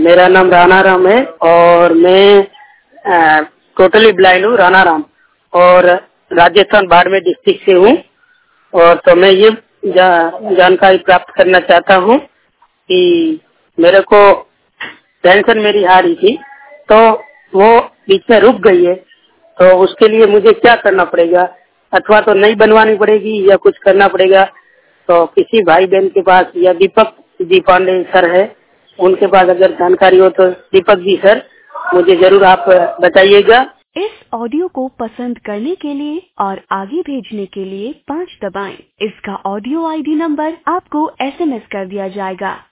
मेरा नाम राणा राम है और मैं टोटली ब्लाइंड हूँ, राणा राम, और राजस्थान बाड़मेर डिस्ट्रिक्ट से हूँ। और तो मैं ये जानकारी प्राप्त करना चाहता हूँ कि मेरे को पेंशन मेरी आ रही थी तो वो बीच में रुक गई है, तो उसके लिए मुझे क्या करना पड़ेगा, अथवा तो नई बनवानी पड़ेगी या कुछ करना पड़ेगा। तो किसी भाई बहन के पास या दीपक जी पांडे सर है, उनके पास अगर जानकारी हो तो दीपक जी सर मुझे जरूर आप बताइएगा। इस ऑडियो को पसंद करने के लिए और आगे भेजने के लिए 5 दबाएं। इसका ऑडियो आईडी नंबर आपको SMS कर दिया जाएगा।